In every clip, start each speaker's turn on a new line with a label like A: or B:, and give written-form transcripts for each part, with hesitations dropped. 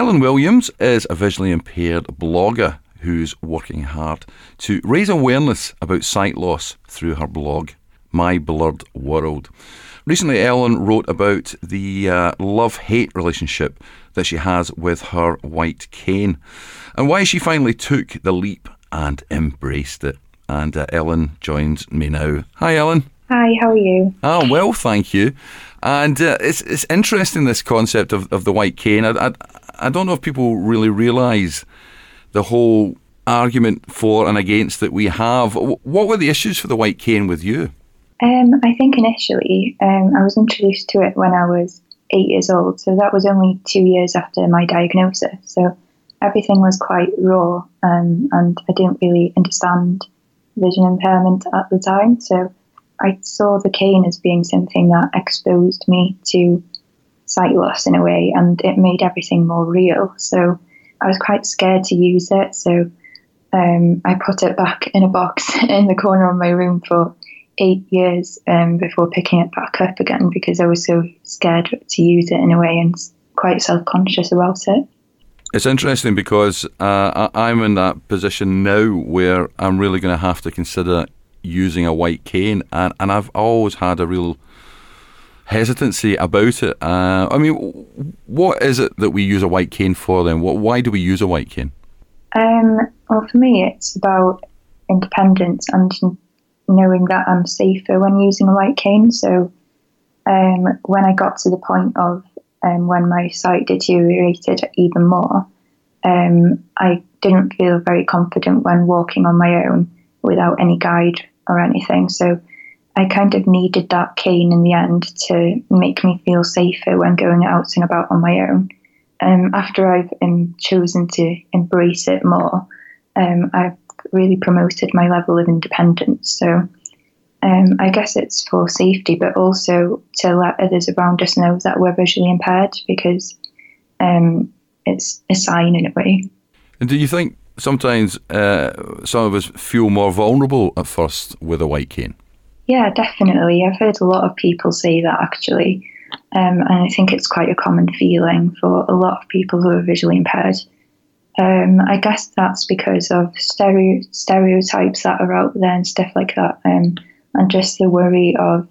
A: Ellen Williams is a visually impaired blogger who's working hard to raise awareness about sight loss through her blog, My Blurred World. Recently, Ellen wrote about the love-hate relationship that she has with her white cane and why she finally took the leap and embraced it. And Ellen joins me now. Hi, Ellen.
B: Hi, how are you?
A: Oh, well, thank you. And it's interesting, this concept of the white cane. I don't know if people really realise the whole argument for and against that we have. What were the issues for the white cane with you?
B: I think initially I was introduced to it when I was 8 years old, so that was only 2 years after my diagnosis. So everything was quite raw, and I didn't really understand vision impairment at the time. So I saw the cane as being something that exposed me to sight loss in a way, and it made everything more real. So I was quite scared to use it. So I put it back in a box in the corner of my room for 8 years before picking it back up again, because I was so scared to use it in a way and quite self-conscious about it.
A: It's interesting because I'm in that position now where I'm really going to have to consider using a white cane, and I've always had a real hesitancy about it. I mean, what is it that we use a white cane for then? Why do we use a white cane?
B: Well, for me, it's about independence and knowing that I'm safer when using a white cane. So when I got to the point of when my sight deteriorated even more, I didn't feel very confident when walking on my own without any guide or anything. So I kind of needed that cane in the end to make me feel safer when going out and about on my own. After I've chosen to embrace it more, I've really promoted my level of independence. So I guess it's for safety, but also to let others around us know that we're visually impaired, because it's a sign in a way.
A: And do you think sometimes some of us feel more vulnerable at first with a white cane?
B: Yeah, definitely. I've heard a lot of people say that, actually. And I think it's quite a common feeling for a lot of people who are visually impaired. I guess that's because of stereotypes that are out there and stuff like that, and just the worry of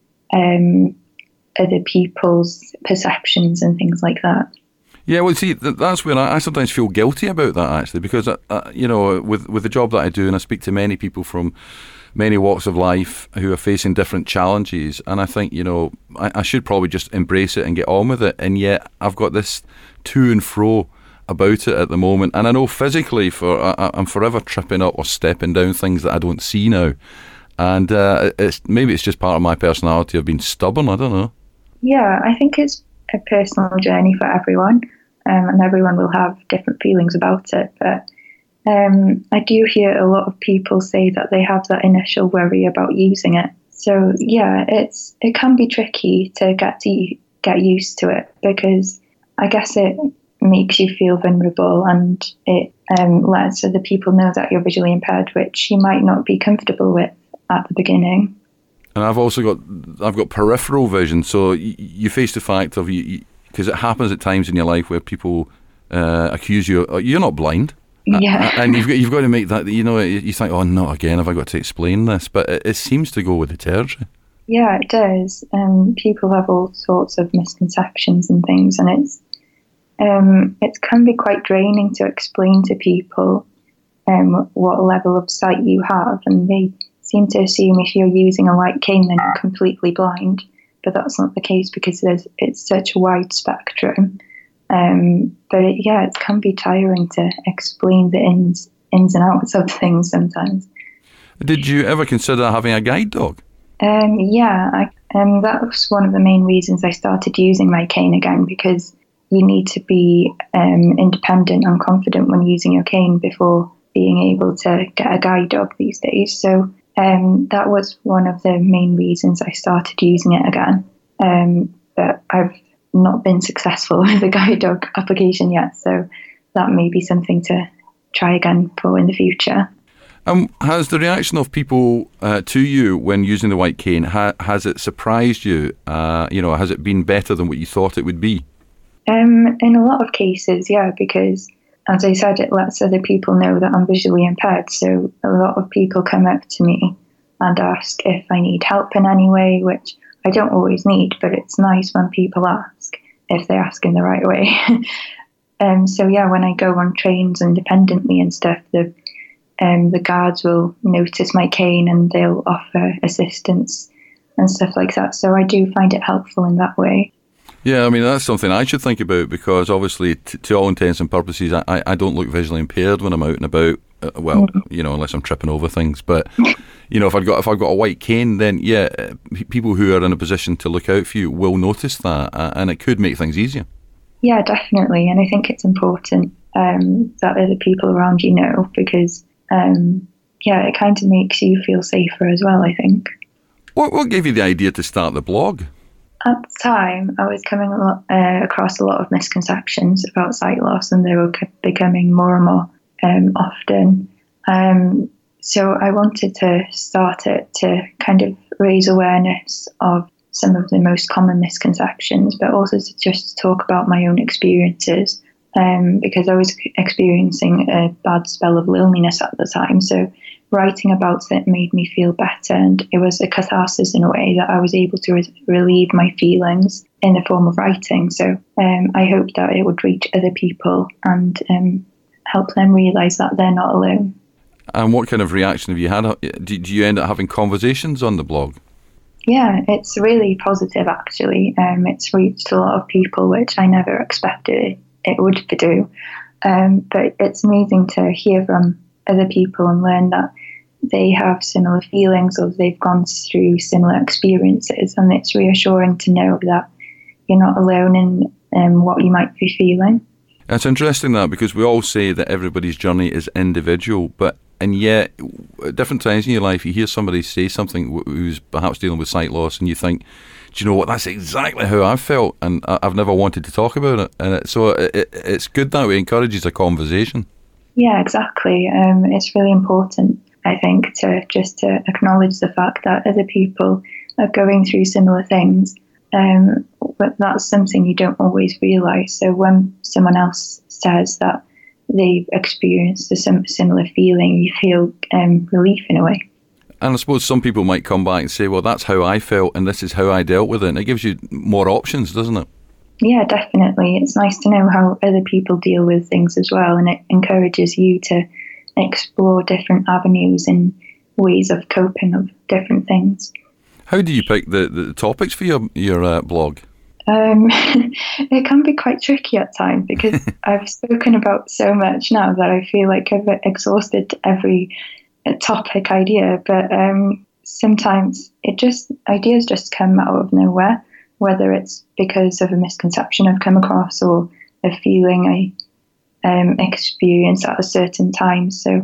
B: other people's perceptions and things like that.
A: Yeah, well, see, that's where I sometimes feel guilty about that, actually, because, with the job that I do, and I speak to many people from many walks of life who are facing different challenges, and I think, I should probably just embrace it and get on with it, and yet I've got this to and fro about it at the moment, and I know physically I'm forever tripping up or stepping down things that I don't see now, and maybe it's just part of my personality of being stubborn, I don't know.
B: Yeah, I think it's a personal journey for everyone, and everyone will have different feelings about it, but I do hear a lot of people say that they have that initial worry about using it. So yeah, it can be tricky to get used to it, because I guess it makes you feel vulnerable, and it lets other people know that you're visually impaired, which you might not be comfortable with at the beginning.
A: And I've got peripheral vision, so you face the fact of because it happens at times in your life where people accuse you, you're not blind.
B: Yeah.
A: And you've got to make that, you think, oh, not again, have I got to explain this? But it seems to go with the territory.
B: Yeah, it does. People have all sorts of misconceptions and things, and it can be quite draining to explain to people what level of sight you have, and they seem to assume if you're using a white cane then you're completely blind, but that's not the case, because it's such a wide spectrum. But it can be tiring to explain the ins and outs of things sometimes.
A: Did you ever consider having a guide dog?
B: Yeah, that was one of the main reasons I started using my cane again, because you need to be independent and confident when using your cane before being able to get a guide dog these days. So that was one of the main reasons I started using it again. But I've not been successful with the guide dog application yet, so that may be something to try again for in the future.
A: Has the reaction of people to you when using the white cane, has it surprised you? Has it been better than what you thought it would be?
B: In a lot of cases, yeah, because as I said, it lets other people know that I'm visually impaired. So a lot of people come up to me and ask if I need help in any way, which I don't always need, but it's nice when people ask if they ask in the right way. So yeah, when I go on trains independently and stuff, the guards will notice my cane and they'll offer assistance and stuff like that. So I do find it helpful in that way.
A: Yeah, I mean, that's something I should think about, because obviously, to all intents and purposes, I don't look visually impaired when I'm out and about. Unless I'm tripping over things. But, if I've got a white cane, then, yeah, people who are in a position to look out for you will notice that, and it could make things easier.
B: Yeah, definitely. And I think it's important that other people around you know, because, it kind of makes you feel safer as well, I think.
A: What gave you the idea to start the blog?
B: At the time, I was coming across a lot of misconceptions about sight loss, and they were becoming more and more often. So I wanted to start it to kind of raise awareness of some of the most common misconceptions, but also to just talk about my own experiences, because I was experiencing a bad spell of loneliness at the time. So writing about it made me feel better, and it was a catharsis in a way that I was able to relieve my feelings in the form of writing. So I hoped that it would reach other people and help them realise that they're not alone.
A: And what kind of reaction have you had? Did you end up having conversations on the blog?
B: Yeah, it's really positive, actually. It's reached a lot of people, which I never expected it would do. But it's amazing to hear from other people and learn that they have similar feelings or they've gone through similar experiences, and it's reassuring to know that you're not alone in what you might be feeling.
A: It's interesting that, because we all say that everybody's journey is individual, and yet at different times in your life you hear somebody say something who's perhaps dealing with sight loss, and you think, do you know what, that's exactly how I felt, and I've never wanted to talk about it. And so it's good that it encourages a conversation. Yeah,
B: exactly. It's really important, I think, to acknowledge the fact that other people are going through similar things, but that's something you don't always realise. So when someone else says that they've experienced a similar feeling, you feel relief in a way.
A: And I suppose some people might come back and say, well, that's how I felt and this is how I dealt with it. And it gives you more options, doesn't it?
B: Yeah, definitely. It's nice to know how other people deal with things as well, and it encourages you to explore different avenues and ways of coping of different things.
A: How do you pick the topics for your blog?
B: It can be quite tricky at times, because I've spoken about so much now that I feel like I've exhausted every topic idea, but sometimes ideas just come out of nowhere, whether it's because of a misconception I've come across or a feeling I experienced at a certain time. So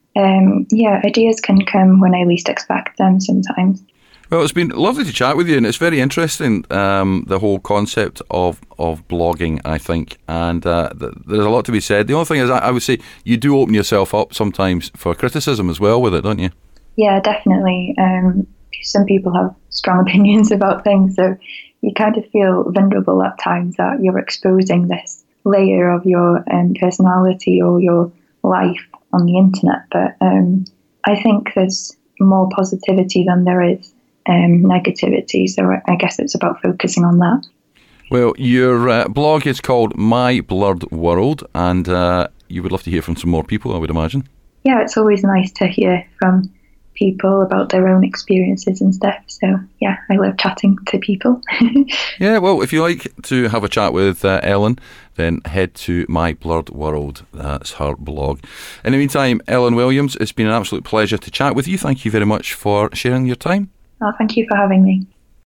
B: ideas can come when I least expect them sometimes.
A: Well, it's been lovely to chat with you, and it's very interesting, the whole concept of blogging, I think, and there's a lot to be said. The only thing is, I would say you do open yourself up sometimes for criticism as well with it, don't you?
B: Yeah, definitely. Some people have strong opinions about things, so you kind of feel vulnerable at times that you're exposing this layer of your personality or your life on the internet. But I think there's more positivity than there is negativity, so I guess it's about focusing on that.
A: Well, your blog is called My Blurred World, and you would love to hear from some more people, I would imagine.
B: Yeah, it's always nice to hear from people about their own experiences and stuff, so yeah, I love chatting to people.
A: Yeah, well, if you like to have a chat with Ellen, then head to My Blurred World. That's her blog. In the meantime, Ellen Williams, it's been an absolute pleasure to chat with you. Thank you very much for sharing your time.
B: Oh, thank you for having me.